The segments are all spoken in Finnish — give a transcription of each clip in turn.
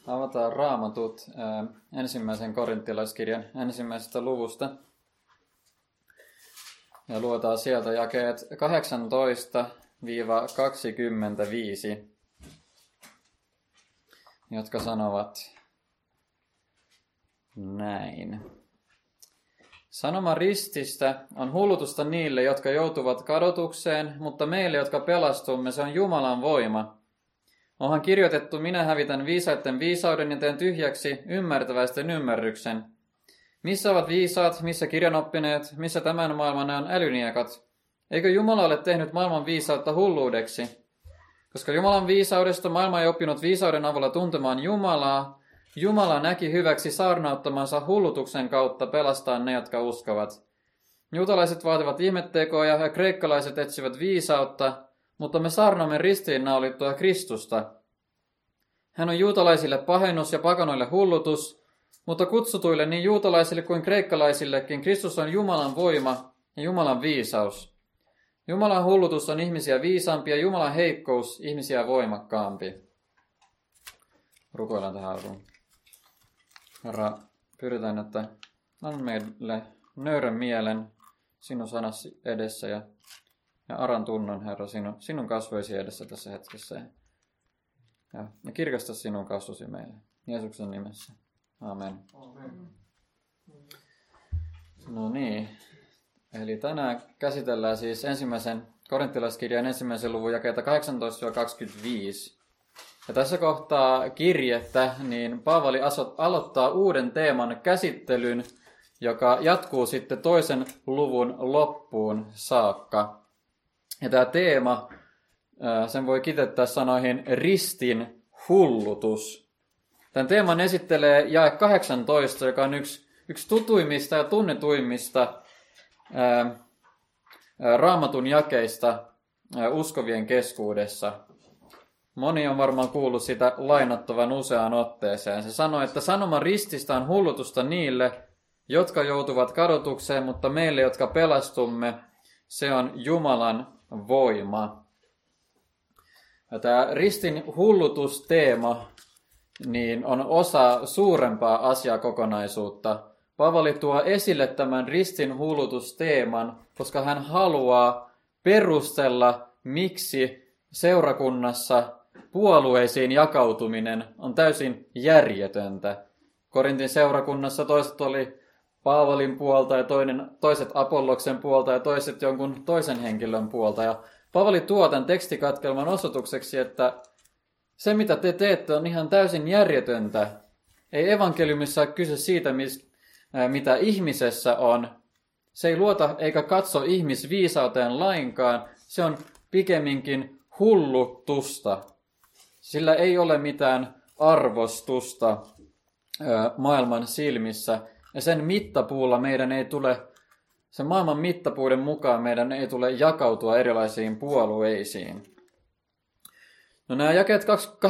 Avataan Raamatut ensimmäisen korinttilaiskirjan ensimmäisestä luvusta. Ja luetaan sieltä jakeet 18-25, jotka sanovat näin. Sanoma rististä on hullutusta niille, jotka joutuvat kadotukseen, mutta meille, jotka pelastumme, se on Jumalan voima. Onhan kirjoitettu, minä hävitän viisaiden viisauden ja teen tyhjäksi ymmärtäväisten ymmärryksen. Missä ovat viisaat, missä kirjanoppineet, missä tämän maailman on älyniekat? Eikö Jumala ole tehnyt maailman viisautta hulluudeksi? Koska Jumalan viisaudesta maailma ei oppinut viisauden avulla tuntemaan Jumalaa, Jumala näki hyväksi saarnauttamansa hullutuksen kautta pelastaa ne, jotka uskovat. Juutalaiset vaativat ihmettekoja ja kreikkalaiset etsivät viisautta, mutta me saarnaamme ristiinnaulittua Kristusta. Hän on juutalaisille pahennus ja pakanoille hullutus, mutta kutsutuille niin juutalaisille kuin kreikkalaisillekin Kristus on Jumalan voima ja Jumalan viisaus. Jumalan hullutus on ihmisiä viisaampi ja Jumalan heikkous ihmisiä voimakkaampi. Rukoillaan tähän alkuun. Herra, pyydetään, että anna meille nöyrän mielen sinun sanasi edessä ja aran tunnon, Herra, sinun kasvoisi edessä tässä hetkessä. Ja kirkasta sinun kasvosi meille. Jeesuksen nimessä. Amen. Amen. No niin. Eli tänään käsitellään siis ensimmäisen korinttilaiskirjan ensimmäisen luvun jakeita 18-25. Ja tässä kohtaa kirjettä, niin Paavali aloittaa uuden teeman käsittelyn, joka jatkuu sitten toisen luvun loppuun saakka. Ja tämä teema, sen voi kiteyttää sanoihin ristin hullutus. Tämän teeman esittelee jae 18, joka on yksi tutuimmista ja tunnetuimmista Raamatun jakeista uskovien keskuudessa. Moni on varmaan kuullut sitä lainattavan useaan otteeseen. Se sanoo, että sanoma rististä on hullutusta niille, jotka joutuvat kadotukseen, mutta meille, jotka pelastumme, se on Jumalan voima. Ja tämä ristin hullutusteema niin on osa suurempaa asiakokonaisuutta. Paavali tuo esille tämän ristin hullutusteeman, koska hän haluaa perustella, miksi seurakunnassa puolueisiin jakautuminen on täysin järjetöntä. Korintin seurakunnassa toiset oli Paavalin puolta ja toiset Apolloksen puolta ja toiset jonkun toisen henkilön puolta. Ja Paavali tuo tämän tekstikatkelman osoitukseksi, että se mitä te teette on ihan täysin järjetöntä. Ei evankeliumissa ole kyse siitä, mitä ihmisessä on. Se ei luota eikä katso ihmisviisauteen lainkaan. Se on pikemminkin hullutusta. Sillä ei ole mitään arvostusta maailman silmissä. Ja sen mittapuulla sen maailman mittapuuden mukaan meidän ei tule jakautua erilaisiin puolueisiin. No nämä jakeet 18-25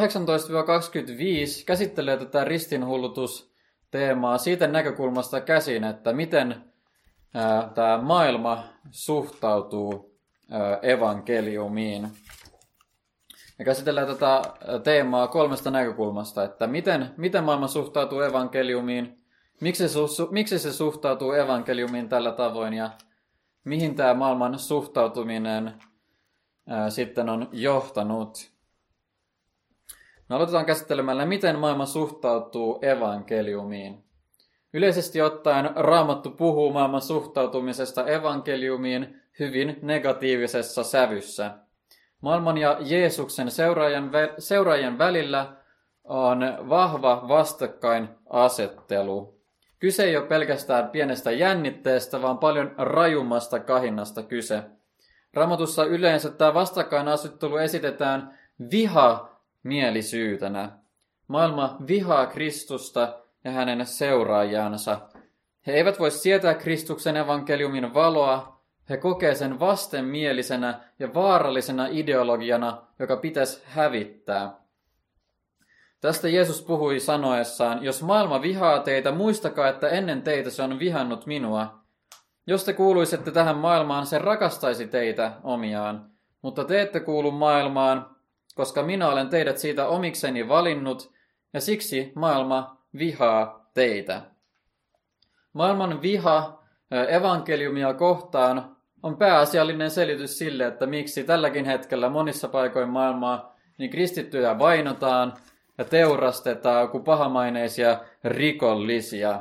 käsittelee tätä ristinhullutusteemaa siitä näkökulmasta käsin, että miten tämä maailma suhtautuu evankeliumiin. Ja käsitellään tätä teemaa kolmesta näkökulmasta, että miten maailma suhtautuu evankeliumiin, miksi se suhtautuu evankeliumiin tällä tavoin ja mihin tämä maailman suhtautuminen sitten on johtanut. No, aloitetaan käsittelemällä, miten maailma suhtautuu evankeliumiin. Yleisesti ottaen Raamattu puhuu maailman suhtautumisesta evankeliumiin hyvin negatiivisessa sävyssä. Maailman ja Jeesuksen seuraajien välillä on vahva vastakkainasettelu. Kyse ei ole pelkästään pienestä jännitteestä, vaan paljon rajummasta kahinnasta kyse. Raamatussa yleensä tämä vastakkainasettelu esitetään vihamielisyytenä. Maailma vihaa Kristusta ja hänen seuraajansa. He eivät voi sietää Kristuksen evankeliumin valoa. He kokee sen vastenmielisenä ja vaarallisena ideologiana, joka pitäisi hävittää. Tästä Jeesus puhui sanoessaan, jos maailma vihaa teitä, muistakaa, että ennen teitä se on vihannut minua. Jos te kuuluisitte tähän maailmaan, se rakastaisi teitä omiaan. Mutta te ette kuulu maailmaan, koska minä olen teidät siitä omikseni valinnut, ja siksi maailma vihaa teitä. Maailman viha evankeliumia kohtaan on pääasiallinen selitys sille, että miksi tälläkin hetkellä monissa paikoin maailmaa niin kristittyjä vainotaan ja teurastetaan kuin pahamaineisia rikollisia.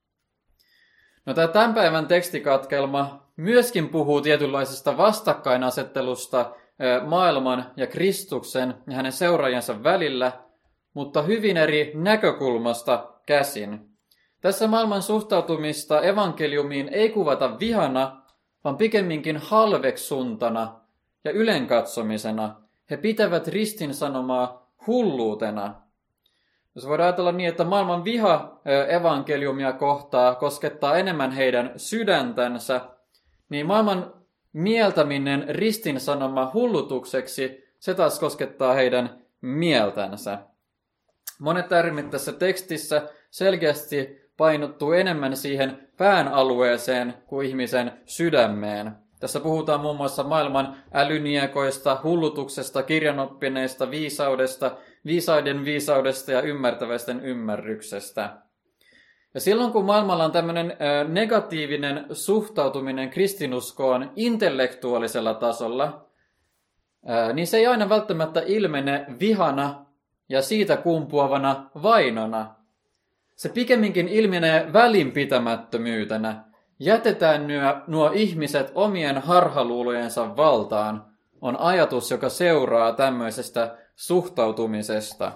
No, tämä tämän päivän tekstikatkelma myöskin puhuu tietynlaisesta vastakkainasettelusta maailman ja Kristuksen ja hänen seuraajansa välillä, mutta hyvin eri näkökulmasta käsin. Tässä maailman suhtautumista evankeliumiin ei kuvata vihana, vaan pikemminkin halveksuntana ja ylenkatsomisena. He pitävät ristin sanomaa hulluutena. Jos voidaan ajatella niin, että maailman viha evankeliumia kohtaa koskettaa enemmän heidän sydäntänsä, niin maailman mieltäminen ristin sanoma hullutukseksi, se taas koskettaa heidän mieltänsä. Monet termit tässä tekstissä selkeästi painottuu enemmän siihen pään alueeseen kuin ihmisen sydämeen. Tässä puhutaan muun muassa maailman älyniekoista, hullutuksesta, kirjanoppineista, viisaudesta, viisaiden viisaudesta ja ymmärtäväisten ymmärryksestä. Ja silloin kun maailmalla on tämmöinen negatiivinen suhtautuminen kristinuskoon intellektuaalisella tasolla, niin se ei aina välttämättä ilmene vihana ja siitä kumpuavana vainona. Se pikemminkin ilmenee välinpitämättömyytenä. Jätetään nuo ihmiset omien harhaluulojensa valtaan, on ajatus, joka seuraa tämmöisestä suhtautumisesta.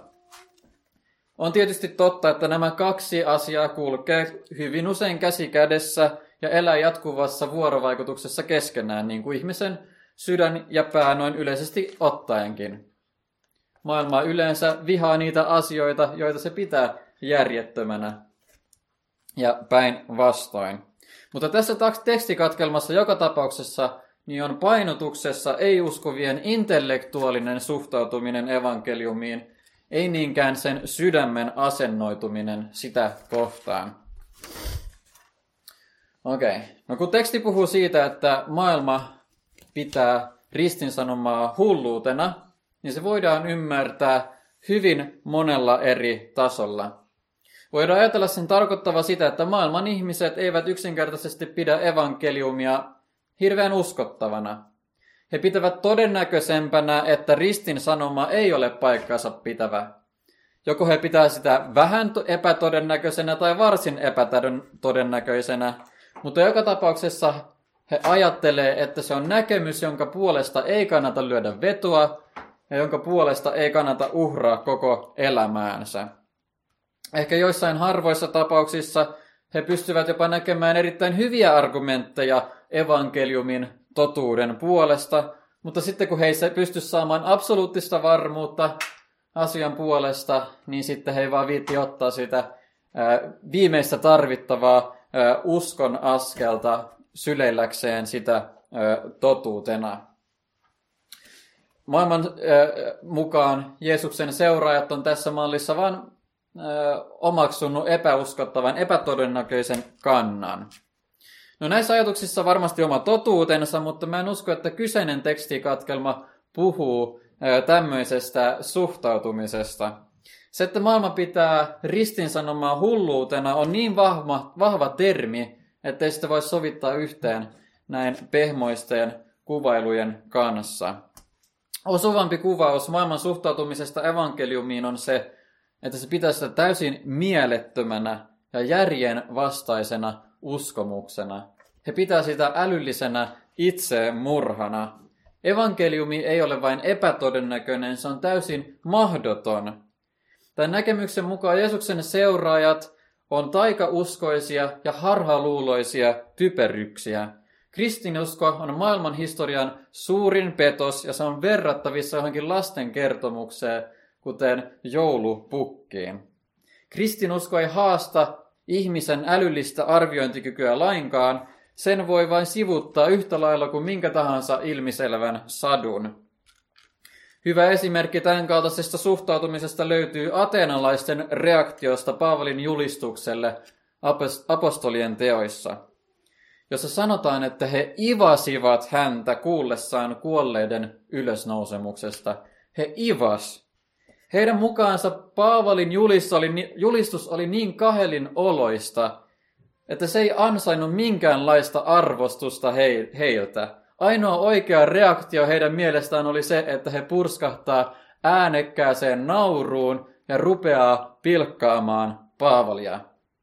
On tietysti totta, että nämä kaksi asiaa kulkee hyvin usein käsi kädessä ja elää jatkuvassa vuorovaikutuksessa keskenään, niin kuin ihmisen sydän ja pää noin yleisesti ottaenkin. Maailma yleensä vihaa niitä asioita, joita se pitää järjettömänä ja päinvastoin. Mutta tässä tekstikatkelmassa joka tapauksessa niin on painotuksessa ei-uskovien intellektuaalinen suhtautuminen evankeliumiin, ei niinkään sen sydämen asennoituminen sitä kohtaan. Okei. No kun teksti puhuu siitä, että maailma pitää ristin sanomaa hulluutena, niin se voidaan ymmärtää hyvin monella eri tasolla. Voidaan ajatella sen tarkoittava sitä, että maailman ihmiset eivät yksinkertaisesti pidä evankeliumia hirveän uskottavana. He pitävät todennäköisempänä, että ristin sanoma ei ole paikkansa pitävä. Joko he pitää sitä vähän epätodennäköisenä tai varsin epätodennäköisenä, mutta joka tapauksessa he ajattelee, että se on näkemys, jonka puolesta ei kannata lyödä vetoa ja jonka puolesta ei kannata uhraa koko elämäänsä. Ehkä joissain harvoissa tapauksissa he pystyvät jopa näkemään erittäin hyviä argumentteja evankeliumin totuuden puolesta, mutta sitten kun he ei pysty saamaan absoluuttista varmuutta asian puolesta, niin sitten he ei vaan viitti ottaa sitä viimeistä tarvittavaa uskon askelta syleilläkseen sitä totuutena. Maailman mukaan Jeesuksen seuraajat on tässä mallissa vain omaksunut epäuskottavan, epätodennäköisen kannan. No näissä ajatuksissa varmasti oma totuutensa, mutta mä en usko, että kyseinen tekstikatkelma puhuu tämmöisestä suhtautumisesta. Se, että maailma pitää ristin sanomaa hulluutena, on niin vahva termi, ettei sitä voi sovittaa yhteen näin pehmoisten kuvailujen kanssa. Osuvampi kuvaus maailman suhtautumisesta evankeliumiin on se, että se pitää sitä täysin mielettömänä ja järjen vastaisena uskomuksena. He pitää sitä älyllisenä itsemurhana. Evankeliumi ei ole vain epätodennäköinen, se on täysin mahdoton. Tämän näkemyksen mukaan Jeesuksen seuraajat on taikauskoisia ja harhaluuloisia typeryksiä. Kristinusko on maailman historian suurin petos ja se on verrattavissa johonkin lasten kertomukseen, kuten joulupukkiin. Kristinusko ei haasta ihmisen älyllistä arviointikykyä lainkaan, sen voi vain sivuttaa yhtä lailla kuin minkä tahansa ilmiselvän sadun. Hyvä esimerkki tämän kaltaisesta suhtautumisesta löytyy ateenalaisten reaktiosta Paavalin julistukselle apostolien teoissa, jossa sanotaan, että he ivasivat häntä kuullessaan kuolleiden ylösnousemuksesta. He ivas. Heidän mukaansa Paavalin julistus oli niin kahelin oloista, että se ei ansainnut minkäänlaista arvostusta heiltä. Ainoa oikea reaktio heidän mielestään oli se, että he purskahtaa äänekkääseen nauruun ja rupeaa pilkkaamaan Paavalia.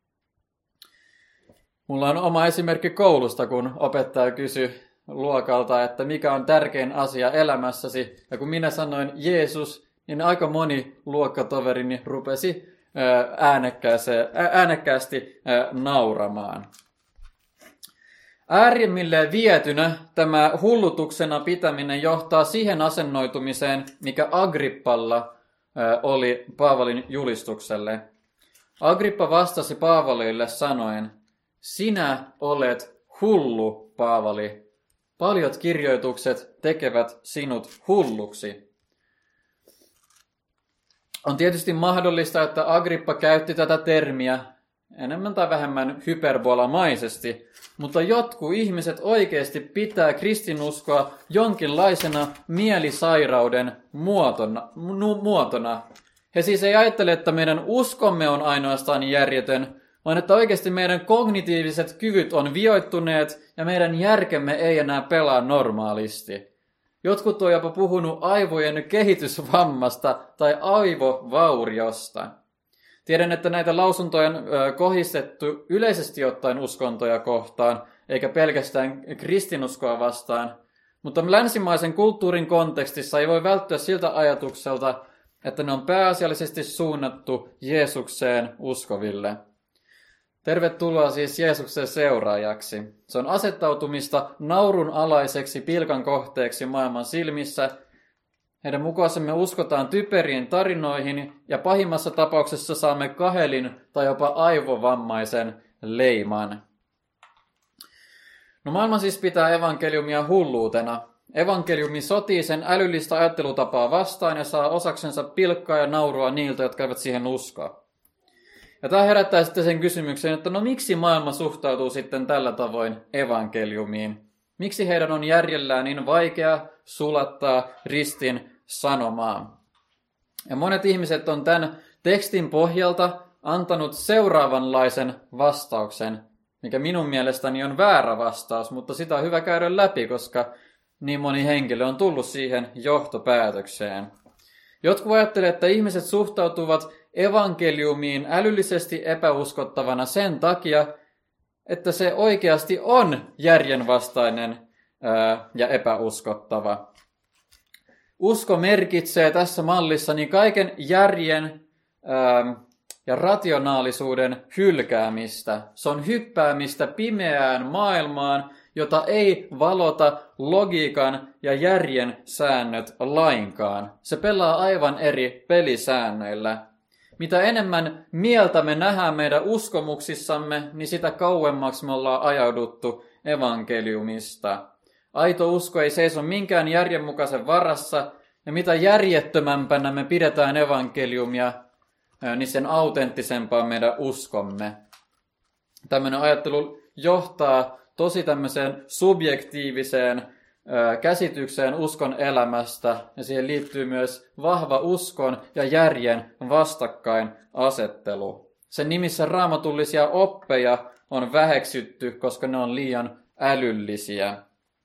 Mulla on oma esimerkki koulusta, kun opettaja kysyi luokalta, että mikä on tärkein asia elämässäsi. Ja kun minä sanoin Jeesus, niin aika moni luokkatoverini rupesi äänekkäästi nauramaan. Äärimmilleen vietynä tämä hullutuksena pitäminen johtaa siihen asennoitumiseen, mikä Agrippalla oli Paavalin julistukselle. Agrippa vastasi Paavalille sanoen, sinä olet hullu, Paavali. Paljot kirjoitukset tekevät sinut hulluksi. On tietysti mahdollista, että Agrippa käytti tätä termiä enemmän tai vähemmän hyperbolamaisesti, mutta jotkut ihmiset oikeasti pitää kristinuskoa jonkinlaisena mielisairauden muotona. He siis ei ajattele, että meidän uskomme on ainoastaan järjetön, vaan että oikeasti meidän kognitiiviset kyvyt on vioittuneet ja meidän järkemme ei enää pelaa normaalisti. Jotkut on jopa puhunut aivojen kehitysvammasta tai aivovauriosta. Tiedän, että näitä lausuntoja on kohdistettu yleisesti ottaen uskontoja kohtaan, eikä pelkästään kristinuskoa vastaan. Mutta länsimaisen kulttuurin kontekstissa ei voi välttyä siltä ajatukselta, että ne on pääasiallisesti suunnattu Jeesukseen uskoville. Tervetuloa siis Jeesuksen seuraajaksi. Se on asettautumista naurunalaiseksi pilkan kohteeksi maailman silmissä. Heidän mukaansa uskotaan typeriin tarinoihin ja pahimmassa tapauksessa saamme kahelin tai jopa aivovammaisen leiman. No maailma siis pitää evankeliumia hulluutena. Evankeliumi sotii sen älyllistä ajattelutapaa vastaan ja saa osaksensa pilkkaa ja naurua niiltä, jotka eivät siihen uskoa. Ja tämä herättää sitten sen kysymyksen, että no miksi maailma suhtautuu sitten tällä tavoin evankeliumiin? Miksi heidän on järjellään niin vaikea sulattaa ristin sanomaa? Ja monet ihmiset on tämän tekstin pohjalta antanut seuraavanlaisen vastauksen, mikä minun mielestäni on väärä vastaus, mutta sitä on hyvä käydä läpi, koska niin moni henkilö on tullut siihen johtopäätökseen. Jotkut ajattelevat, että ihmiset suhtautuvat evankeliumiin älyllisesti epäuskottavana sen takia, että se oikeasti on järjenvastainen ja epäuskottava. Usko merkitsee tässä mallissa niin kaiken järjen ja rationaalisuuden hylkäämistä. Se on hyppäämistä pimeään maailmaan, jota ei valota logiikan ja järjen säännöt lainkaan. Se pelaa aivan eri pelisäännöillä. Mitä enemmän mieltä me nähdään meidän uskomuksissamme, niin sitä kauemmaksi me ollaan ajauduttu evankeliumista. Aito usko ei seiso minkään järjenmukaisen varassa, ja mitä järjettömämpänä me pidetään evankeliumia, niin sen autenttisempaa meidän uskomme. Tämmöinen ajattelu johtaa tosi tämmöiseen subjektiiviseen käsitykseen uskon elämästä, ja siihen liittyy myös vahva uskon ja järjen vastakkainasettelu. Sen nimissä raamatullisia oppeja on väheksytty, koska ne on liian älyllisiä.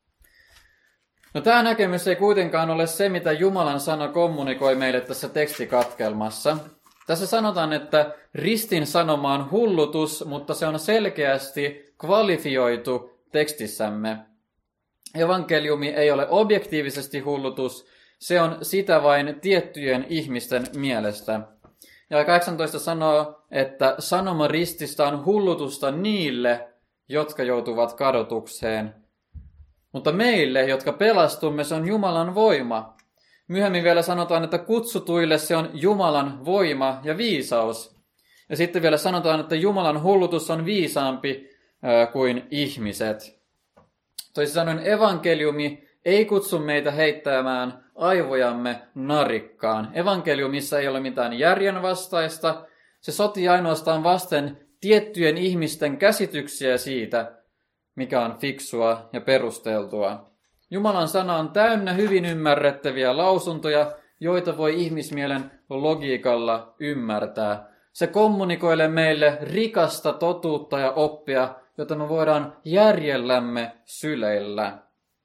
No, tämä näkemys ei kuitenkaan ole se, mitä Jumalan sana kommunikoi meille tässä tekstikatkelmassa. Tässä sanotaan, että ristin sanoma on hullutus, mutta se on selkeästi kvalifioitu tekstissämme. Evankeliumi ei ole objektiivisesti hullutus, se on sitä vain tiettyjen ihmisten mielestä. Ja 18 sanoo, että sanoma rististä on hullutusta niille, jotka joutuvat kadotukseen. Mutta meille, jotka pelastumme, se on Jumalan voima. Myöhemmin vielä sanotaan, että kutsutuille se on Jumalan voima ja viisaus. Ja sitten vielä sanotaan, että Jumalan hullutus on viisaampi kuin ihmiset. Toisin sanoen evankeliumi ei kutsu meitä heittämään aivojamme narikkaan. Evankeliumissa ei ole mitään järjenvastaista. Se sotii ainoastaan vasten tiettyjen ihmisten käsityksiä siitä, mikä on fiksua ja perusteltua. Jumalan sana on täynnä hyvin ymmärrettäviä lausuntoja, joita voi ihmismielen logiikalla ymmärtää. Se kommunikoilee meille rikasta totuutta ja oppia, jota me voidaan järjellämme syleillä.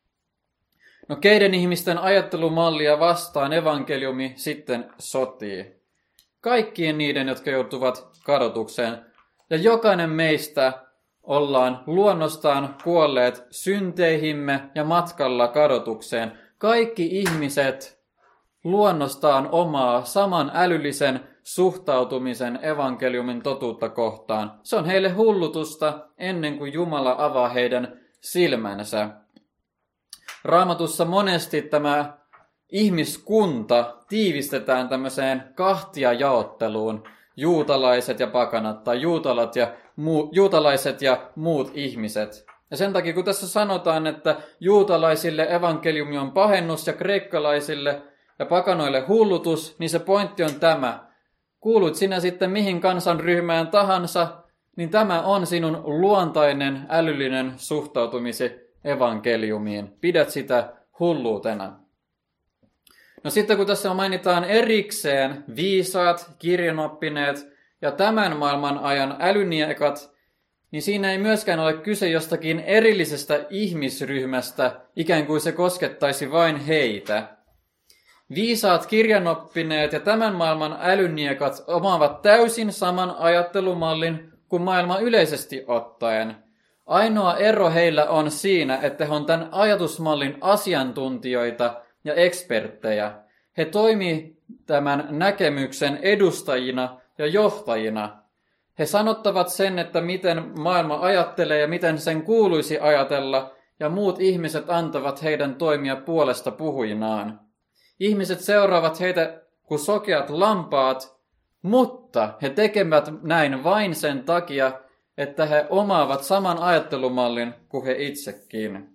No keiden ihmisten ajattelumallia vastaan evankeliumi sitten sotii? Kaikkien niiden, jotka joutuvat kadotukseen. Ja jokainen meistä ollaan luonnostaan kuolleet synteihimme ja matkalla kadotukseen. Kaikki ihmiset luonnostaan omaa saman älyllisen suhtautumisen evankeliumin totuutta kohtaan. Se on heille hullutusta ennen kuin Jumala avaa heidän silmänsä. Raamatussa monesti tämä ihmiskunta tiivistetään tämmöiseen kahtiajaotteluun. Juutalaiset ja pakanat tai juutalaiset ja muut ihmiset. Ja sen takia kun tässä sanotaan, että juutalaisille evankeliumi on pahennus ja kreikkalaisille ja pakanoille hullutus, niin se pointti on tämä. Kuulut sinä sitten mihin kansanryhmään tahansa, niin tämä on sinun luontainen älyllinen suhtautumisi evankeliumiin. Pidät sitä hulluutena. No sitten kun tässä mainitaan erikseen viisaat, kirjanoppineet ja tämän maailman ajan älyniekat, niin siinä ei myöskään ole kyse jostakin erillisestä ihmisryhmästä, ikään kuin se koskettaisi vain heitä. Viisaat, kirjanoppineet ja tämän maailman älyniekat omaavat täysin saman ajattelumallin kuin maailma yleisesti ottaen. Ainoa ero heillä on siinä, että he on tämän ajatusmallin asiantuntijoita ja eksperttejä. He toimii tämän näkemyksen edustajina ja johtajina. He sanottavat sen, että miten maailma ajattelee ja miten sen kuuluisi ajatella, ja muut ihmiset antavat heidän toimia puolesta puhujinaan. Ihmiset seuraavat heitä kuin sokeat lampaat, mutta he tekevät näin vain sen takia, että he omaavat saman ajattelumallin kuin he itsekin.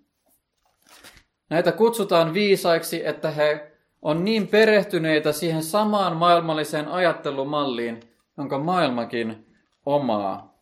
Näitä kutsutaan viisaiksi, että he on niin perehtyneitä siihen samaan maailmalliseen ajattelumalliin, jonka maailmakin omaa.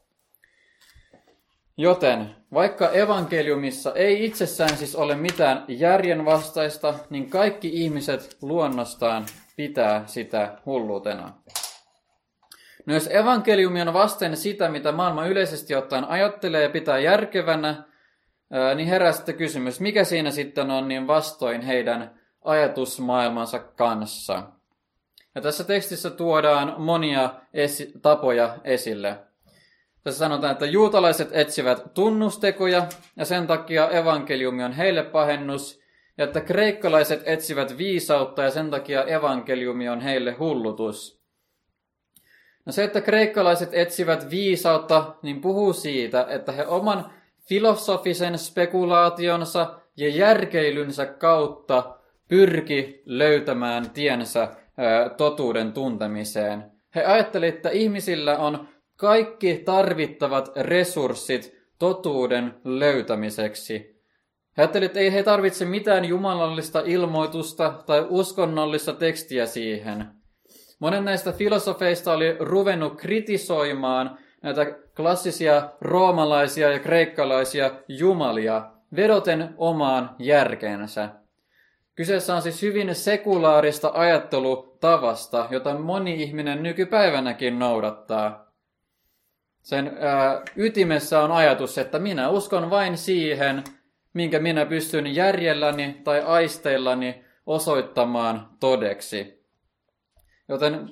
Joten vaikka evankeliumissa ei itsessään siis ole mitään järjenvastaista, niin kaikki ihmiset luonnostaan pitää sitä hulluutena. No jos evankeliumi on vasten sitä, mitä maailma yleisesti ottaen ajattelee ja pitää järkevänä, niin herää sitten kysymys, mikä siinä sitten on niin vastoin heidän ajatusmaailmansa kanssa. Ja tässä tekstissä tuodaan monia tapoja esille. Tässä sanotaan, että juutalaiset etsivät tunnustekoja ja sen takia evankeliumi on heille pahennus, ja että kreikkalaiset etsivät viisautta ja sen takia evankeliumi on heille hullutus. No se, että kreikkalaiset etsivät viisautta, niin puhuu siitä, että he oman filosofisen spekulaationsa ja järkeilynsä kautta pyrki löytämään tiensä totuuden tuntemiseen. He ajattelivat, että ihmisillä on kaikki tarvittavat resurssit totuuden löytämiseksi. He ajattelivat, että ei he tarvitse mitään jumalallista ilmoitusta tai uskonnollista tekstiä siihen. Monen näistä filosofeista oli ruvennut kritisoimaan näitä klassisia roomalaisia ja kreikkalaisia jumalia vedoten omaan järkeensä. Kyseessä on siis hyvin sekulaarista ajattelutavasta, jota moni ihminen nykypäivänäkin noudattaa. Sen ytimessä on ajatus, että minä uskon vain siihen, minkä minä pystyn järjelläni tai aisteillani osoittamaan todeksi. Joten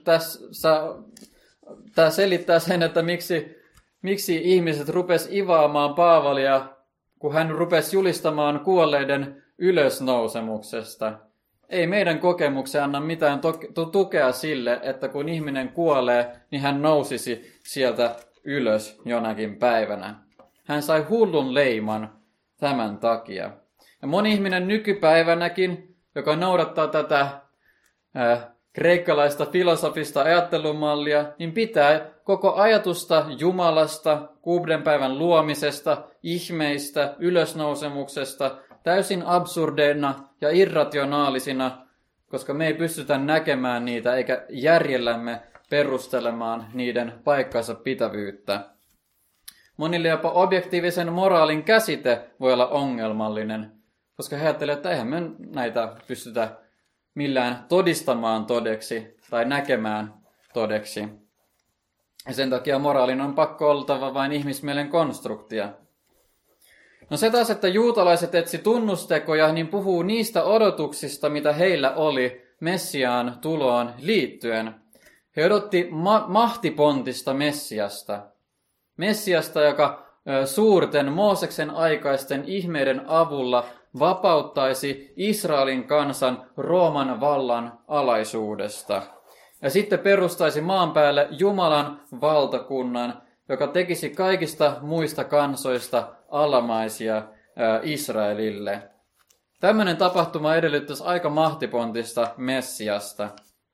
tämä selittää sen, että miksi ihmiset rupes ivaamaan Paavalia, kun hän rupesi julistamaan kuolleiden ylösnousemuksesta. Ei meidän kokemuksia anna mitään tukea sille, että kun ihminen kuolee, niin hän nousisi sieltä ylös jonakin päivänä. Hän sai hullun leiman tämän takia. Ja moni ihminen nykypäivänäkin, joka noudattaa tätä kreikkalaista filosofista ajattelumallia, niin pitää koko ajatusta Jumalasta, 6 päivän luomisesta, ihmeistä, ylösnousemuksesta täysin absurdeina ja irrationaalisina, koska me ei pystytä näkemään niitä eikä järjellämme perustelemaan niiden paikkansa pitävyyttä. Monille jopa objektiivisen moraalin käsite voi olla ongelmallinen, koska he ajattelevat, että eihän me näitä pystytä millään todistamaan todeksi tai näkemään todeksi. Ja sen takia moraalin on pakko oltava vain ihmismielen konstruktia. No se taas, että juutalaiset etsi tunnustekoja, niin puhuu niistä odotuksista, mitä heillä oli Messiaan tuloon liittyen. He odotti mahtipontista Messiasta. Messiasta, joka suurten Mooseksen aikaisten ihmeiden avulla vapauttaisi Israelin kansan Rooman vallan alaisuudesta. Ja sitten perustaisi maan päälle Jumalan valtakunnan, joka tekisi kaikista muista kansoista alamaisia Israelille. Tämmöinen tapahtuma edellyttäisi aika mahtipontista Messiasta.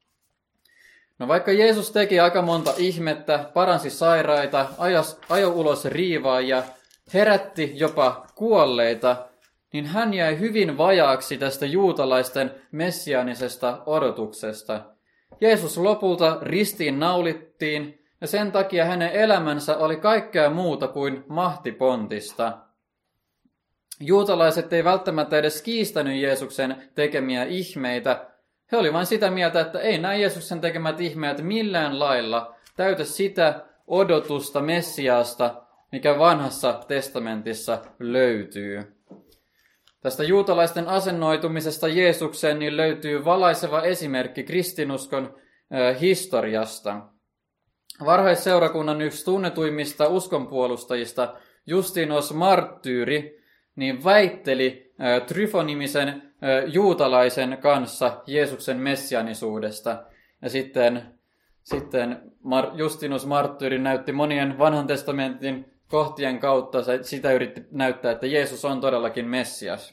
No vaikka Jeesus teki aika monta ihmettä, paransi sairaita, ajoi ulos riivaajia, herätti jopa kuolleita, niin hän jäi hyvin vajaaksi tästä juutalaisten messiaanisesta odotuksesta. Jeesus lopulta ristiin naulittiin, ja sen takia hänen elämänsä oli kaikkea muuta kuin mahtipontista. Juutalaiset ei välttämättä edes kiistänyt Jeesuksen tekemiä ihmeitä. He olivat vain sitä mieltä, että ei nämä Jeesuksen tekemät ihmeet millään lailla täytä sitä odotusta Messiaasta, mikä vanhassa testamentissa löytyy. Tästä juutalaisten asennoitumisesta Jeesukseen niin löytyy valaiseva esimerkki kristinuskon historiasta. Varhaisseurakunnan yksi tunnetuimmista uskonpuolustajista, Justinus Marttyyri, niin väitteli Tryfonimisen juutalaisen kanssa Jeesuksen messianisuudesta. Ja sitten Justinus Marttyyri näytti monien vanhan testamentin kohtien kautta, sitä yritti näyttää, että Jeesus on todellakin Messias.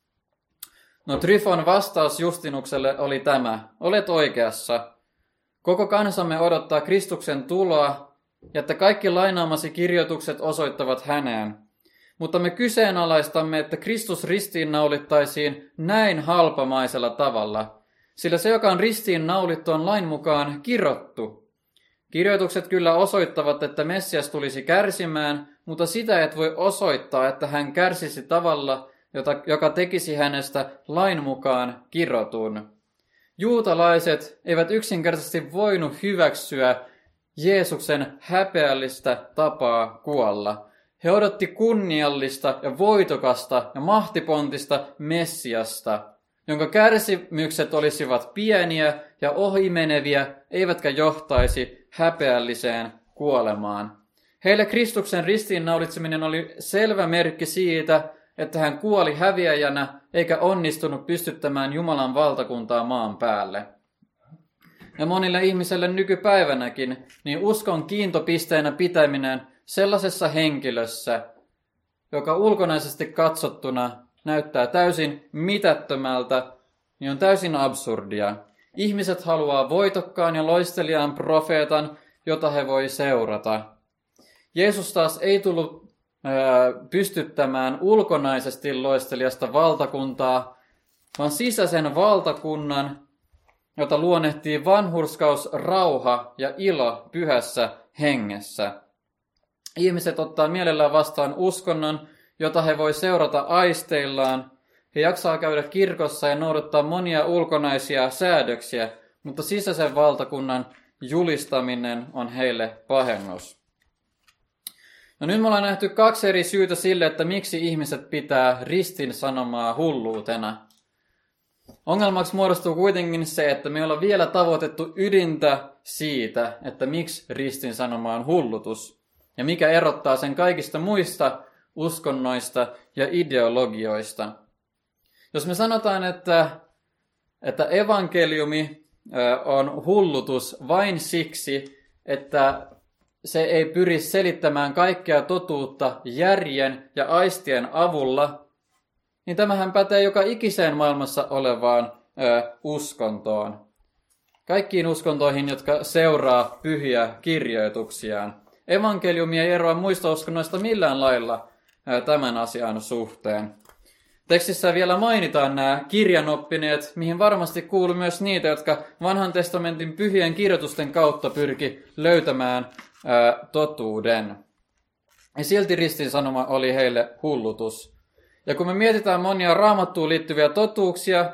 No Tryfon vastaus Justinukselle oli tämä: olet oikeassa. Koko kansamme odottaa Kristuksen tuloa, ja että kaikki lainaamasi kirjoitukset osoittavat häneen. Mutta me kyseenalaistamme, että Kristus ristiinnaulittaisiin näin halpamaisella tavalla, sillä se, joka on ristiinnaulittu, on lain mukaan kirottu. Kirjoitukset kyllä osoittavat, että Messias tulisi kärsimään, mutta sitä et voi osoittaa, että hän kärsisi tavalla, joka tekisi hänestä lain mukaan kirotun. Juutalaiset eivät yksinkertaisesti voinut hyväksyä Jeesuksen häpeällistä tapaa kuolla. He odotti kunniallista ja voitokasta ja mahtipontista Messiasta, jonka kärsimykset olisivat pieniä ja ohimeneviä, eivätkä johtaisi häpeälliseen kuolemaan. Heille Kristuksen ristiinnaulitseminen oli selvä merkki siitä, että hän kuoli häviäjänä eikä onnistunut pystyttämään Jumalan valtakuntaa maan päälle. Ja monille ihmisille nykypäivänäkin, niin uskon kiintopisteenä pitäminen sellaisessa henkilössä, joka ulkonaisesti katsottuna näyttää täysin mitättömältä, niin on täysin absurdia. Ihmiset haluaa voitokkaan ja loistelijan profeetan, jota he voi seurata. Jeesus taas ei tullut pystyttämään ulkonaisesti loistelijasta valtakuntaa, vaan sisäisen valtakunnan, jota luonnehtii vanhurskaus, rauha ja ilo pyhässä hengessä. Ihmiset ottaa mielellään vastaan uskonnon, jota he voi seurata aisteillaan. He jaksaa käydä kirkossa ja noudattaa monia ulkonaisia säädöksiä, mutta sisäisen valtakunnan julistaminen on heille pahennus. No nyt me ollaan nähty 2 eri syytä sille, että miksi ihmiset pitää ristin sanomaa hulluutena. Ongelmaksi muodostuu kuitenkin se, että me ei olla vielä tavoitettu ydintä siitä, että miksi ristin sanoma on hullutus, ja mikä erottaa sen kaikista muista uskonnoista ja ideologioista. Jos me sanotaan, että evankeliumi on hullutus vain siksi, että se ei pyri selittämään kaikkea totuutta järjen ja aistien avulla, niin tämähän pätee joka ikiseen maailmassa olevaan uskontoon. Kaikkiin uskontoihin, jotka seuraa pyhiä kirjoituksiaan. Evankeliumi ei eroa muista uskonnoista millään lailla tämän asian suhteen. Tekstissä vielä mainitaan nämä kirjanoppineet, mihin varmasti kuuluu myös niitä, jotka vanhan testamentin pyhien kirjoitusten kautta pyrki löytämään totuuden. Ja silti ristin sanoma oli heille hullutus. Ja kun me mietitään monia Raamattuun liittyviä totuuksia,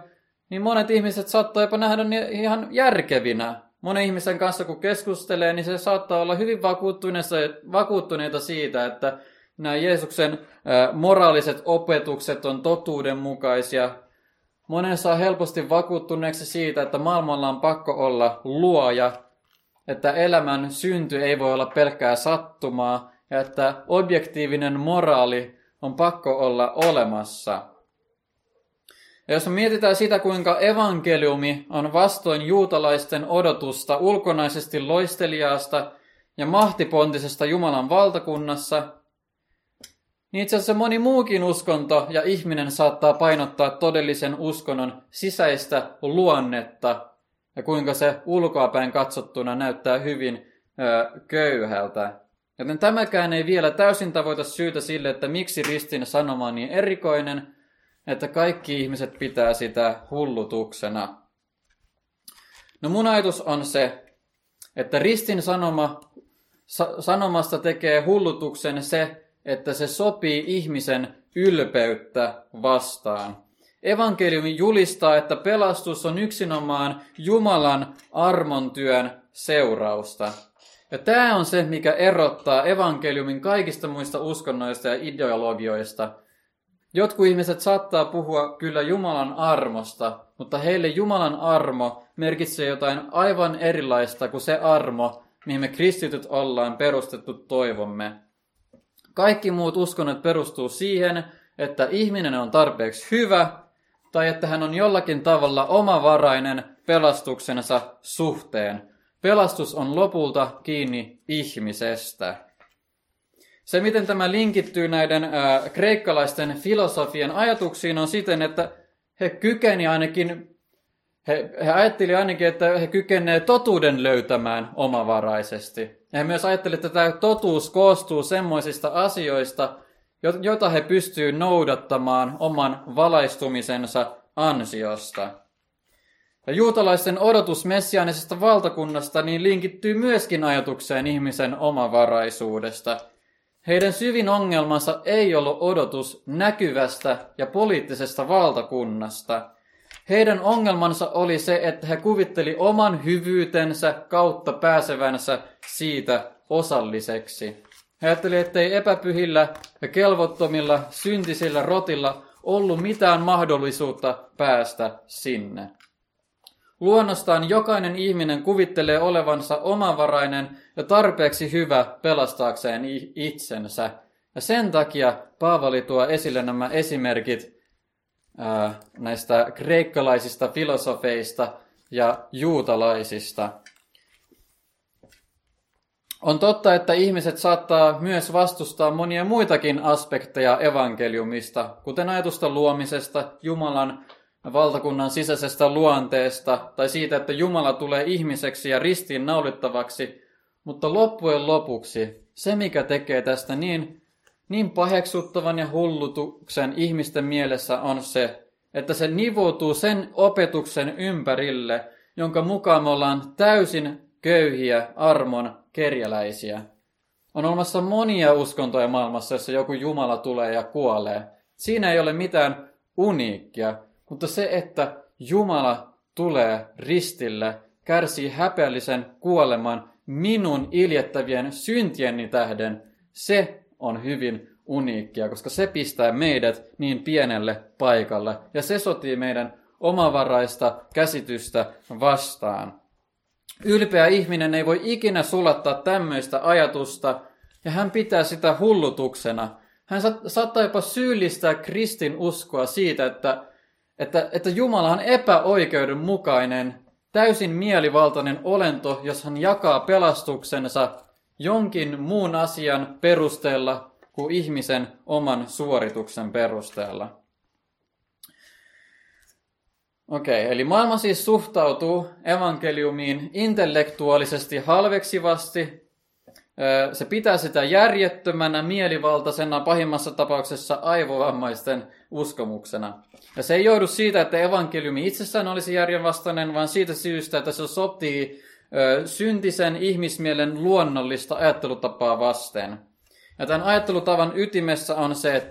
niin monet ihmiset saattaa jopa nähdä ne ihan järkevinä. Monen ihmisen kanssa kun keskustelee, niin se saattaa olla hyvin vakuuttuneita siitä, että nämä Jeesuksen moraaliset opetukset on totuudenmukaisia. Monen saa helposti vakuuttuneeksi siitä, että maailmalla on pakko olla luoja, että elämän synty ei voi olla pelkkää sattumaa ja että objektiivinen moraali on pakko olla olemassa. Ja jos me mietitään sitä, kuinka evankeliumi on vastoin juutalaisten odotusta ulkonaisesti loisteliaasta ja mahtipontisesta Jumalan valtakunnassa, niin itse asiassa moni muukin uskonto ja ihminen saattaa painottaa todellisen uskonnon sisäistä luonnetta ja kuinka se ulkoapäin katsottuna näyttää hyvin köyhältä. Joten tämäkään ei vielä täysin tavoita syytä sille, että miksi ristin sanoma on niin erikoinen, että kaikki ihmiset pitää sitä hullutuksena. No mun ajatus on se, että ristin sanomasta tekee hullutuksen se, että se sopii ihmisen ylpeyttä vastaan. Evankeliumi julistaa, että pelastus on yksinomaan Jumalan armontyön seurausta. Ja tämä on se, mikä erottaa evankeliumin kaikista muista uskonnoista ja ideologioista. Jotkut ihmiset saattaa puhua kyllä Jumalan armosta, mutta heille Jumalan armo merkitsee jotain aivan erilaista kuin se armo, mihin me kristityt ollaan perustettu toivomme. Kaikki muut uskonnot perustuu siihen, että ihminen on tarpeeksi hyvä tai että hän on jollakin tavalla omavarainen pelastuksensa suhteen. Pelastus on lopulta kiinni ihmisestä. Se, miten tämä linkittyy näiden kreikkalaisten filosofien ajatuksiin, on siten, että he ajattelivat ainakin, että he kykenevät totuuden löytämään omavaraisesti. Ja he myös ajattelivat, että tämä totuus koostuu semmoisista asioista, joita he pystyvät noudattamaan oman valaistumisensa ansiosta. Ja juutalaisten odotus messiaanisesta valtakunnasta niin linkittyy myöskin ajatukseen ihmisen omavaraisuudesta. Heidän syvin ongelmansa ei ollut odotus näkyvästä ja poliittisesta valtakunnasta. Heidän ongelmansa oli se, että he kuvitteli oman hyvyytensä kautta pääsevänsä siitä osalliseksi. He ajattelivat, ettei epäpyhillä ja kelvottomilla syntisillä rotilla ollut mitään mahdollisuutta päästä sinne. Luonnostaan jokainen ihminen kuvittelee olevansa omavarainen ja tarpeeksi hyvä pelastaakseen itsensä. Ja sen takia Paavali tuo esille nämä esimerkit näistä kreikkalaisista filosofeista ja juutalaisista. On totta, että ihmiset saattaa myös vastustaa monia muitakin aspekteja evankeliumista, kuten ajatusta luomisesta, Jumalan valtakunnan sisäisestä luonteesta tai siitä, että Jumala tulee ihmiseksi ja ristiin naulittavaksi, mutta loppujen lopuksi se, mikä tekee tästä niin paheksuttavan ja hullutuksen ihmisten mielessä on se, että se nivoutuu sen opetuksen ympärille, jonka mukaan me ollaan täysin köyhiä armon kerjäläisiä. On olemassa monia uskontoja maailmassa, jossa joku Jumala tulee ja kuolee. Siinä ei ole mitään uniikkia. Mutta se, että Jumala tulee ristille, kärsii häpeällisen kuoleman minun iljettävien syntieni tähden, se on hyvin uniikkia, koska se pistää meidät niin pienelle paikalle. Ja se sotii meidän omavaraista käsitystä vastaan. Ylpeä ihminen ei voi ikinä sulattaa tämmöistä ajatusta, ja hän pitää sitä hullutuksena. Hän saattaa jopa syyllistää kristin uskoa siitä, että Jumala on epäoikeudenmukainen, täysin mielivaltainen olento, jos hän jakaa pelastuksensa jonkin muun asian perusteella kuin ihmisen oman suorituksen perusteella. Eli maailma siis suhtautuu evankeliumiin intellektuaalisesti halveksivasti. Se pitää sitä järjettömänä, mielivaltaisena, pahimmassa tapauksessa aivovammaisten uskomuksena. Ja se ei johdu siitä, että evankeliumi itsessään olisi järjenvastainen, vaan siitä syystä, että se sotii syntisen ihmismielen luonnollista ajattelutapaa vasten. Ja tämän ajattelutavan ytimessä on se, että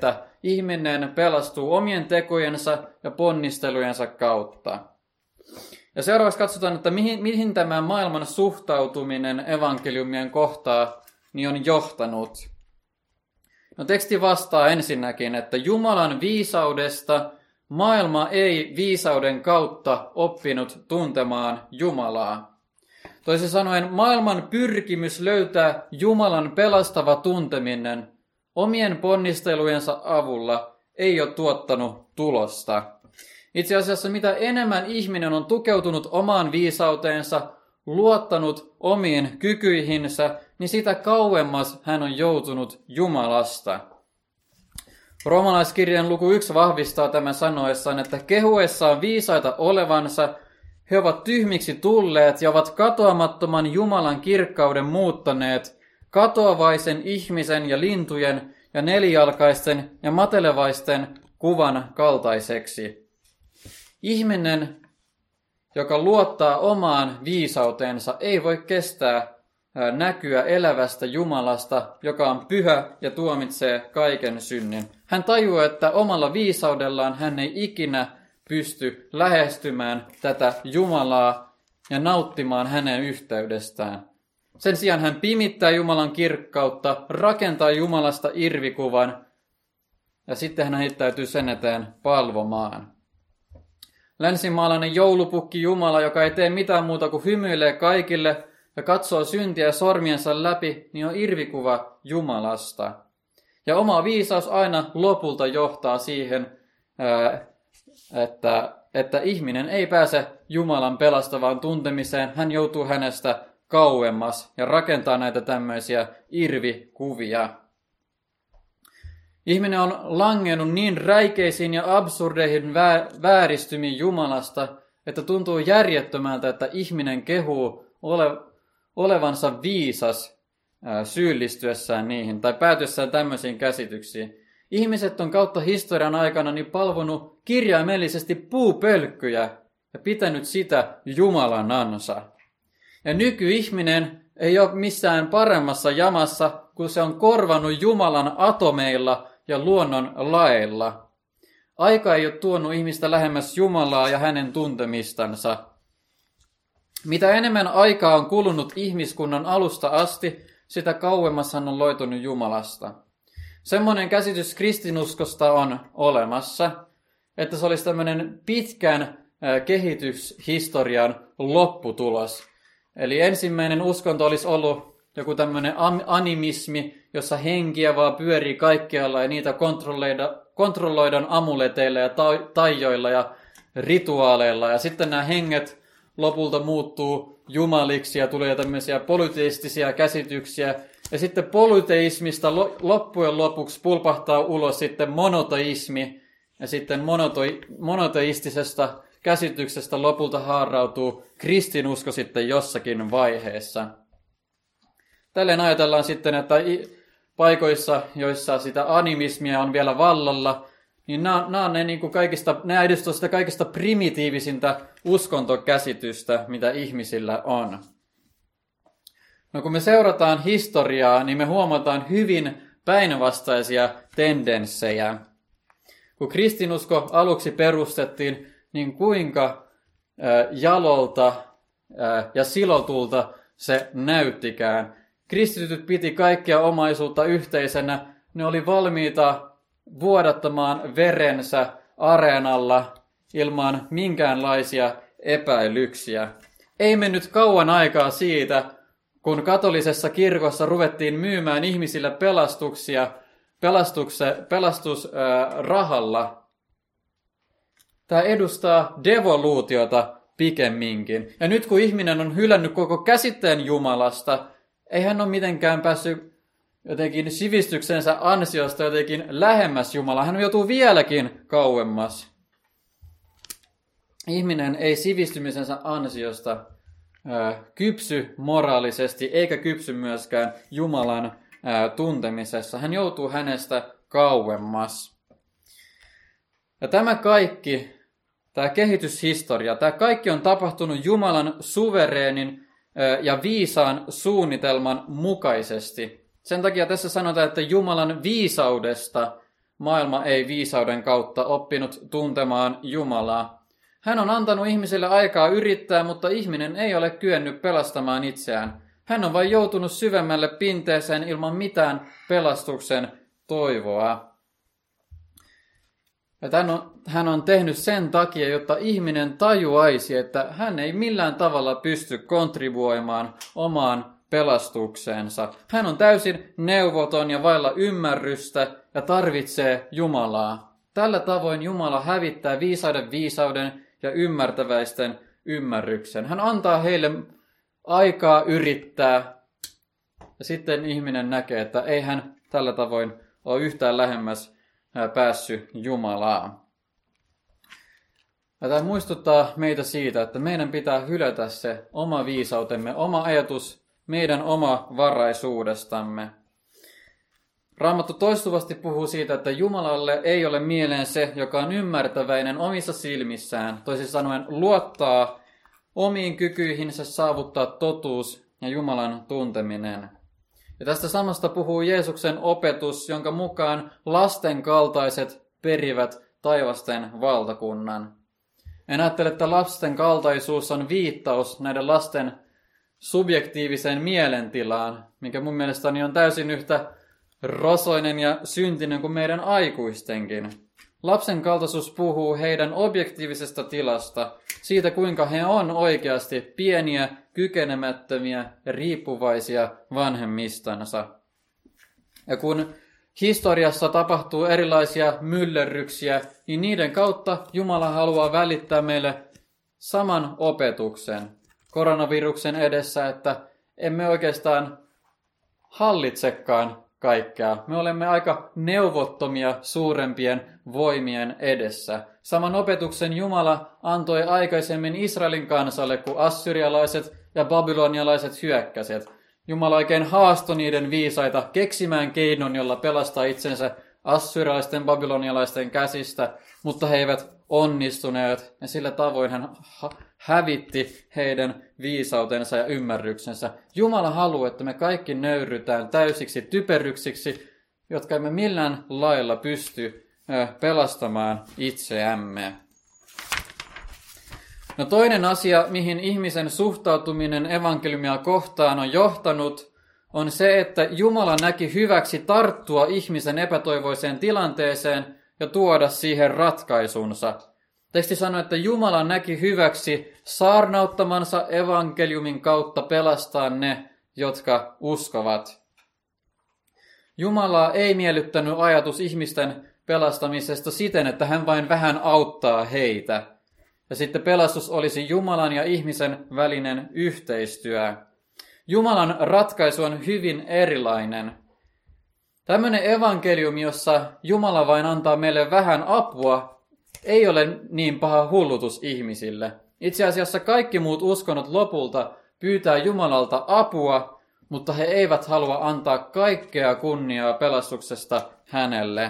ihminen pelastuu omien tekojensa ja ponnistelujensa kautta. Ja seuraavaksi katsotaan, että mihin tämä maailman suhtautuminen evankeliumien kohtaa niin on johtanut. No teksti vastaa ensinnäkin, että Jumalan viisaudesta maailma ei viisauden kautta oppinut tuntemaan Jumalaa. Toisin sanoen maailman pyrkimys löytää Jumalan pelastava tunteminen omien ponnistelujensa avulla ei ole tuottanut tulosta. Itse asiassa mitä enemmän ihminen on tukeutunut omaan viisauteensa, luottanut omiin kykyihinsä, niin sitä kauemmas hän on joutunut Jumalasta. Roomalaiskirjan luku 1 vahvistaa tämän sanoessaan, että kehuessaan viisaita olevansa, he ovat tyhmiksi tulleet ja ovat katoamattoman Jumalan kirkkauden muuttaneet katoavaisen ihmisen ja lintujen ja nelijalkaisten ja matelevaisten kuvan kaltaiseksi. Ihminen, joka luottaa omaan viisautensa, ei voi kestää näkyä elävästä Jumalasta, joka on pyhä ja tuomitsee kaiken synnin. Hän tajuaa, että omalla viisaudellaan hän ei ikinä pysty lähestymään tätä Jumalaa ja nauttimaan hänen yhteydestään. Sen sijaan hän pimittää Jumalan kirkkautta, rakentaa Jumalasta irvikuvan ja sitten hän heittäytyy sen eteen palvomaan. Länsimaalainen joulupukki Jumala, joka ei tee mitään muuta kuin hymyilee kaikille ja katsoo syntiä sormiensa läpi, niin on irvikuva Jumalasta. Ja oma viisaus aina lopulta johtaa siihen, että ihminen ei pääse Jumalan pelastavaan tuntemiseen. Hän joutuu hänestä kauemmas ja rakentaa näitä tämmöisiä irvikuvia. Ihminen on langennut niin räikeisiin ja absurdeihin vääristymiin Jumalasta, että tuntuu järjettömältä, että ihminen kehuu olevansa viisas syyllistyessään niihin tai päätyessään tämmöisiin käsityksiin. Ihmiset on kautta historian aikana niin palvonut kirjaimellisesti puupölkkyjä ja pitänyt sitä Jumalanansa. Ja nykyihminen ei ole missään paremmassa jamassa, kun se on korvannut Jumalan atomeilla ja luonnon laeilla. Aika ei ole tuonut ihmistä lähemmäs Jumalaa ja hänen tuntemistansa. Mitä enemmän aikaa on kulunut ihmiskunnan alusta asti, sitä kauemmas hän on loitunut Jumalasta. Semmoinen käsitys kristinuskosta on olemassa, että se olisi tämmöinen pitkän kehityshistorian lopputulos. Eli ensimmäinen uskonto olisi ollut joku tämmöinen animismi, jossa henkiä vaan pyörii kaikkialla ja niitä kontrolloidaan amuleteilla ja taijoilla ja rituaaleilla. Ja sitten nämä henget lopulta muuttuu jumaliksi ja tulee tämmöisiä polyteistisia käsityksiä. Ja sitten polyteismista loppujen lopuksi pulpahtaa ulos sitten monoteismi. Ja sitten monoteistisesta käsityksestä lopulta haarautuu kristinusko sitten jossakin vaiheessa. Tälleen ajatellaan sitten, että paikoissa, joissa sitä animismia on vielä vallalla, niin nämä on ne edustaa sitä kaikista primitiivisintä uskontokäsitystä, mitä ihmisillä on. No kun me seurataan historiaa, niin me huomataan hyvin päinvastaisia tendenssejä. Kun kristinusko aluksi perustettiin, niin kuinka jalolta ja silotulta se näyttikään. Kristityt piti kaikkia omaisuutta yhteisenä. Ne oli valmiita vuodattamaan verensä areenalla ilman minkäänlaisia epäilyksiä. Ei mennyt kauan aikaa siitä, kun katolisessa kirkossa ruvettiin myymään ihmisille pelastusrahalla. Tämä edustaa devoluutiota pikemminkin. Ja nyt kun ihminen on hylännyt koko käsitteen Jumalasta, ei hän ole mitenkään päässyt jotenkin sivistyksensä ansiosta jotenkin lähemmäs Jumalaa. Hän joutuu vieläkin kauemmas. Ihminen ei sivistymisensä ansiosta kypsy moraalisesti, eikä kypsy myöskään Jumalan tuntemisessa. Hän joutuu hänestä kauemmas. Ja tämä kaikki, tämä kehityshistoria, tämä kaikki on tapahtunut Jumalan suvereenin ja viisaan suunnitelman mukaisesti. Sen takia tässä sanotaan, että Jumalan viisaudesta maailma ei viisauden kautta oppinut tuntemaan Jumalaa. Hän on antanut ihmisille aikaa yrittää, mutta ihminen ei ole kyennyt pelastamaan itseään. Hän on vain joutunut syvemmälle pinteeseen ilman mitään pelastuksen toivoa. Ja hän on tehnyt sen takia, jotta ihminen tajuaisi, että hän ei millään tavalla pysty kontribuoimaan omaan pelastukseensa. Hän on täysin neuvoton ja vailla ymmärrystä ja tarvitsee Jumalaa. Tällä tavoin Jumala hävittää viisauden ja ymmärtäväisten ymmärryksen. Hän antaa heille aikaa yrittää ja sitten ihminen näkee, että ei hän tällä tavoin ole yhtään lähemmäs päässyt Jumalaa. Ja tämä muistuttaa meitä siitä, että meidän pitää hylätä se oma viisautemme, oma ajatus meidän oma varaisuudestamme. Raamattu toistuvasti puhuu siitä, että Jumalalle ei ole mieleen se, joka on ymmärtäväinen omissa silmissään. Toisin sanoen luottaa omiin kykyihinsä saavuttaa totuus ja Jumalan tunteminen. Ja tästä samasta puhuu Jeesuksen opetus, jonka mukaan lasten kaltaiset perivät taivasten valtakunnan. En ajattele, että lasten kaltaisuus on viittaus näiden lasten subjektiiviseen mielentilaan, mikä mun mielestäni on täysin yhtä rosoinen ja syntinen kuin meidän aikuistenkin. Lapsen kaltaisuus puhuu heidän objektiivisesta tilasta, siitä kuinka he on oikeasti pieniä, kykenemättömiä ja riippuvaisia vanhemmistansa. Ja kun historiassa tapahtuu erilaisia myllerryksiä, niin niiden kautta Jumala haluaa välittää meille saman opetuksen koronaviruksen edessä, että emme oikeastaan hallitsekaan kaikkea. Me olemme aika neuvottomia suurempien voimien edessä. Saman opetuksen Jumala antoi aikaisemmin Israelin kansalle, kun assyrialaiset ja babylonialaiset hyökkäsivät. Jumala oikein haastoi niiden viisaita keksimään keinon, jolla pelastaa itsensä assyrialaisten babylonialaisten käsistä, mutta he eivät onnistuneet ja sillä tavoin hän hävitti heidän viisautensa ja ymmärryksensä. Jumala haluaa, että me kaikki nöyrytään täysiksi typeryksiksi, jotka emme millään lailla pysty pelastamaan itseämme. No toinen asia, mihin ihmisen suhtautuminen evankeliumia kohtaan on johtanut, on se, että Jumala näki hyväksi tarttua ihmisen epätoivoiseen tilanteeseen ja tuoda siihen ratkaisunsa. Teksti sanoo, että Jumala näki hyväksi saarnauttamansa evankeliumin kautta pelastaa ne, jotka uskovat. Jumalaa ei miellyttänyt ajatus ihmisten pelastamisesta siten, että hän vain vähän auttaa heitä. Ja sitten pelastus olisi Jumalan ja ihmisen välinen yhteistyö. Jumalan ratkaisu on hyvin erilainen. Tämmöinen evankeliumi, jossa Jumala vain antaa meille vähän apua, ei ole niin paha hullutus ihmisille. Itse asiassa kaikki muut uskonnot lopulta pyytää Jumalalta apua, mutta he eivät halua antaa kaikkea kunniaa pelastuksesta hänelle.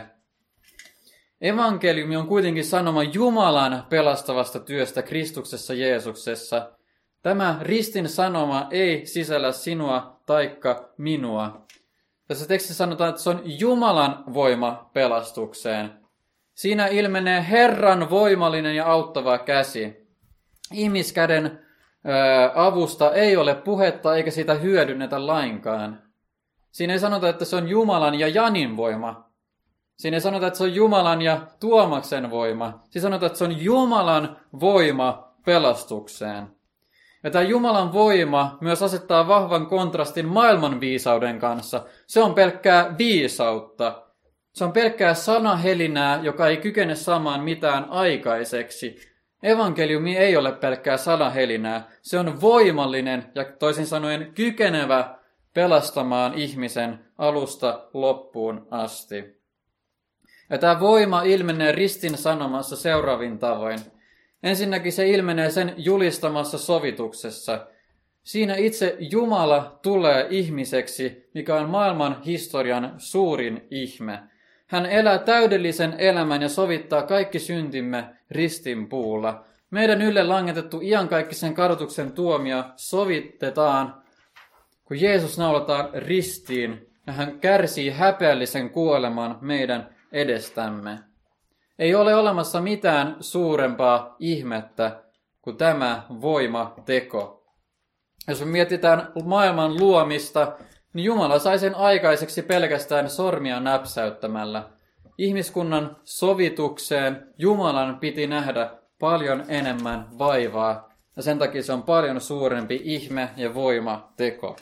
Evankeliumi on kuitenkin sanoma Jumalan pelastavasta työstä Kristuksessa Jeesuksessa. Tämä ristin sanoma ei sisällä sinua taikka minua. Tässä tekstissä sanotaan, että se on Jumalan voima pelastukseen. Siinä ilmenee Herran voimallinen ja auttava käsi. Ihmiskäden avusta ei ole puhetta eikä sitä hyödynnetä lainkaan. Siinä ei sanota, että se on Jumalan ja Janin voima. Siinä ei sanota, että se on Jumalan ja Tuomaksen voima. Siinä sanotaan, että se on Jumalan voima pelastukseen. Ja tämä Jumalan voima myös asettaa vahvan kontrastin maailman viisauden kanssa. Se on pelkkää viisautta. Se on pelkkää sanahelinää, joka ei kykene saamaan mitään aikaiseksi. Evankeliumi ei ole pelkkää sanahelinää. Se on voimallinen ja toisin sanoen kykenevä pelastamaan ihmisen alusta loppuun asti. Ja tämä voima ilmenee ristin sanomassa seuraavin tavoin. Ensinnäkin se ilmenee sen julistamassa sovituksessa. Siinä itse Jumala tulee ihmiseksi, mikä on maailman historian suurin ihme. Hän elää täydellisen elämän ja sovittaa kaikki syntimme ristin puulla. Meidän ylle langetettu iankaikkisen kadotuksen tuomio sovitetaan, kun Jeesus naulataan ristiin ja hän kärsii häpeällisen kuoleman meidän edestämme. Ei ole olemassa mitään suurempaa ihmettä kuin tämä voimateko. Jos me mietitään maailman luomista, niin Jumala sai sen aikaiseksi pelkästään sormia näpsäyttämällä. Ihmiskunnan sovitukseen Jumalan piti nähdä paljon enemmän vaivaa, ja sen takia se on paljon suurempi ihme ja voimateko.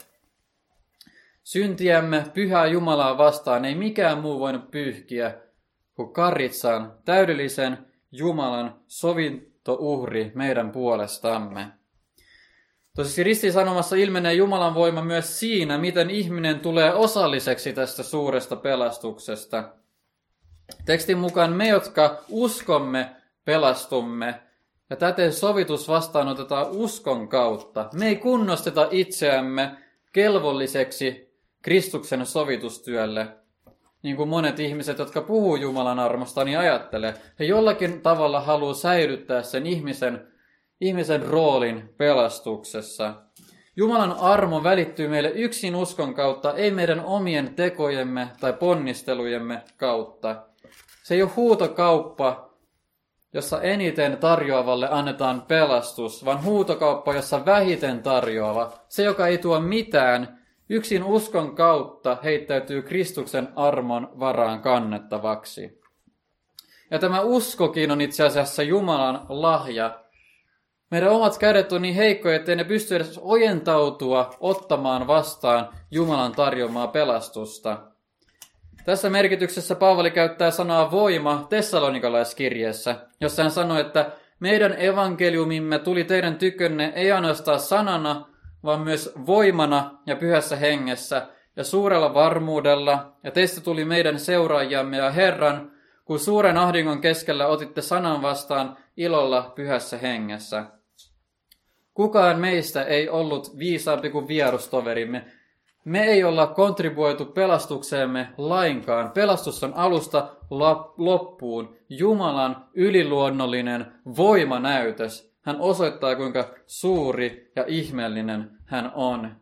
Syntiämme pyhää Jumalaa vastaan ei mikään muu voinut pyyhkiä kuin Karitsan täydellisen Jumalan sovintouhri meidän puolestamme. Tosiksi ristisanomassa ilmenee Jumalan voima myös siinä, miten ihminen tulee osalliseksi tästä suuresta pelastuksesta. Tekstin mukaan me, jotka uskomme, pelastumme, ja täten sovitus vastaanotetaan uskon kautta. Me ei kunnosteta itseämme kelvolliseksi Kristuksen sovitustyölle, niin kuin monet ihmiset, jotka puhuu Jumalan armosta, niin ajattelee. He jollakin tavalla haluaa säilyttää sen ihmisen roolin pelastuksessa. Jumalan armo välittyy meille yksin uskon kautta, ei meidän omien tekojemme tai ponnistelujemme kautta. Se ei ole huutokauppa, jossa eniten tarjoavalle annetaan pelastus, vaan huutokauppa, jossa vähiten tarjoava, se joka ei tuo mitään, yksin uskon kautta heittäytyy Kristuksen armon varaan kannettavaksi. Ja tämä uskokin on itse asiassa Jumalan lahja. Meidän omat kädet on niin heikkoja, ettei ne pysty edes ojentautua ottamaan vastaan Jumalan tarjoamaa pelastusta. Tässä merkityksessä Paavali käyttää sanaa voima Tessalonikalaiskirjeessä, jossa hän sanoi, että meidän evankeliumimme tuli teidän tykönne ei ainoastaan sanana, vaan myös voimana ja pyhässä hengessä ja suurella varmuudella, ja teistä tuli meidän seuraajamme ja Herran, kun suuren ahdingon keskellä otitte sanan vastaan ilolla pyhässä hengessä. Kukaan meistä ei ollut viisaampi kuin vierustoverimme. Me ei olla kontribuoitu pelastukseemme lainkaan. Pelastus on alusta loppuun Jumalan yliluonnollinen voimanäytös. Hän osoittaa, kuinka suuri ja ihmeellinen hän on.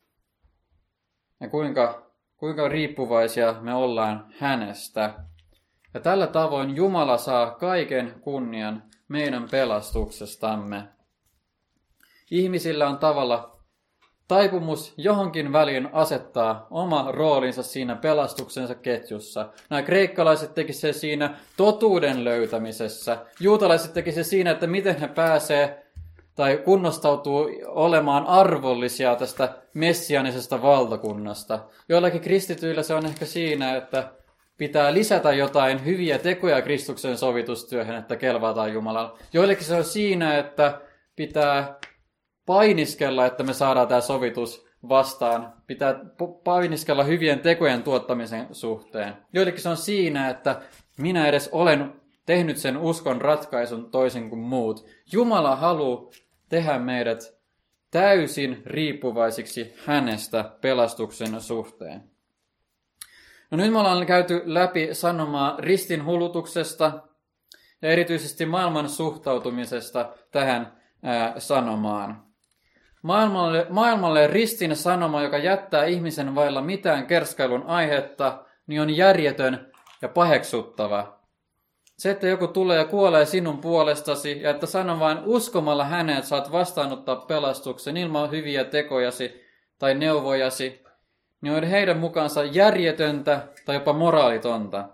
Ja kuinka riippuvaisia me ollaan hänestä. Ja tällä tavoin Jumala saa kaiken kunnian meidän pelastuksestamme. Ihmisillä on tavalla taipumus johonkin väliin asettaa oma roolinsa siinä pelastuksensa ketjussa. Nämä kreikkalaiset teki se siinä totuuden löytämisessä. Juutalaiset teki se siinä, että miten he pääsee tai kunnostautuu olemaan arvollisia tästä messianisesta valtakunnasta. Joillakin kristityillä se on ehkä siinä, että pitää lisätä jotain hyviä tekoja Kristuksen sovitustyöhön, että kelvataan Jumalalle. Joillekin se on siinä, että pitää painiskella, että me saadaan tämä sovitus vastaan. Pitää painiskella hyvien tekojen tuottamisen suhteen. Joillekin se on siinä, että minä edes olen tehnyt sen uskon ratkaisun toisin kuin muut. Jumala haluaa tehdä meidät täysin riippuvaisiksi hänestä pelastuksen suhteen. No nyt me ollaan käyty läpi sanomaa ristinhullutuksesta ja erityisesti maailman suhtautumisesta tähän sanomaan. Maailmalle ristin sanoma, joka jättää ihmisen vailla mitään kerskailun aihetta, niin on järjetön ja paheksuttava. Se, että joku tulee ja kuolee sinun puolestasi ja että sanon vain uskomalla hänet saat vastaanottaa pelastuksen ilman hyviä tekojasi tai neuvojasi, niin on heidän mukaansa järjetöntä tai jopa moraalitonta.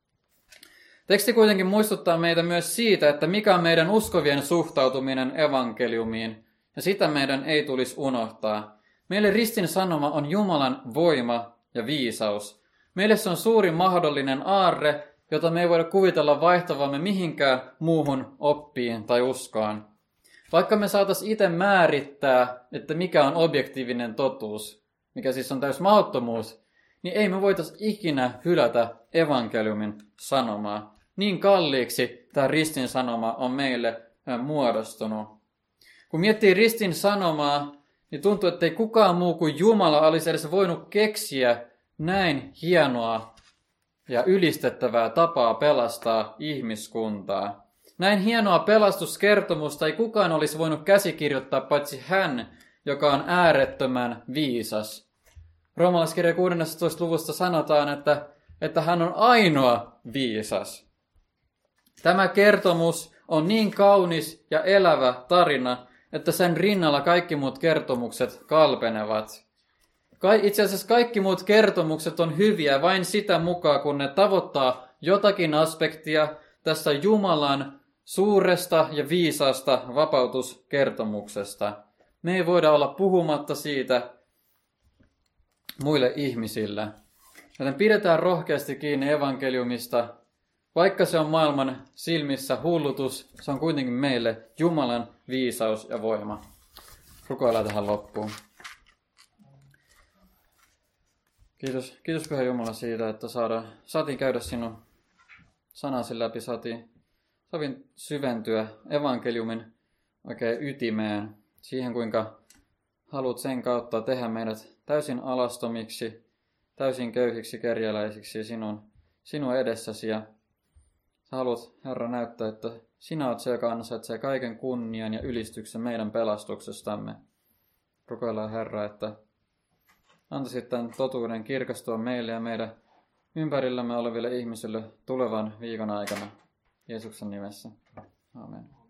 Teksti kuitenkin muistuttaa meitä myös siitä, että mikä on meidän uskovien suhtautuminen evankeliumiin, ja sitä meidän ei tulisi unohtaa. Meille ristin sanoma on Jumalan voima ja viisaus. Meille se on suurin mahdollinen aarre, jota me ei voida kuvitella vaihtavamme mihinkään muuhun oppiin tai uskoon. Vaikka me saataisiin itse määrittää, että mikä on objektiivinen totuus, mikä siis on täys mahdottomuus, niin ei me voitaisiin ikinä hylätä evankeliumin sanomaa. Niin kalliiksi tämä ristin sanoma on meille muodostunut. Kun miettii ristin sanomaa, niin tuntuu, että ei kukaan muu kuin Jumala olisi edes voinut keksiä näin hienoa ja ylistettävää tapaa pelastaa ihmiskuntaa. Näin hienoa pelastuskertomusta ei kukaan olisi voinut käsikirjoittaa paitsi hän, joka on äärettömän viisas. Roomalaiskirjan 16. luvusta sanotaan, että että hän on ainoa viisas. Tämä kertomus on niin kaunis ja elävä tarina, että sen rinnalla kaikki muut kertomukset kalpenevat. Itse asiassa kaikki muut kertomukset on hyviä vain sitä mukaan, kun ne tavoittaa jotakin aspektia tästä Jumalan suuresta ja viisaasta vapautuskertomuksesta. Me ei voida olla puhumatta siitä muille ihmisille. Joten pidetään rohkeasti kiinni evankeliumista. Vaikka se on maailman silmissä hullutus, se on kuitenkin meille Jumalan viisaus ja voima. Rukoillaan tähän loppuun. Kiitos Pyhä Jumala siitä, että saatiin käydä sinun sanasi läpi, saatiin syventyä evankeliumin oikein ytimeen. Siihen, kuinka haluat sen kautta tehdä meidät täysin alastomiksi, täysin köyhiksi kerjäläisiksi sinun edessäsi. Ja sä haluat, Herra, näyttää, että sinä olet se, joka ansaitsee kaiken kunnian ja ylistyksen meidän pelastuksestamme. Rukoillaan, Herra, että antaisit tämän totuuden kirkastua meille ja meidän ympärillämme oleville ihmisille tulevan viikon aikana. Jeesuksen nimessä. Amen.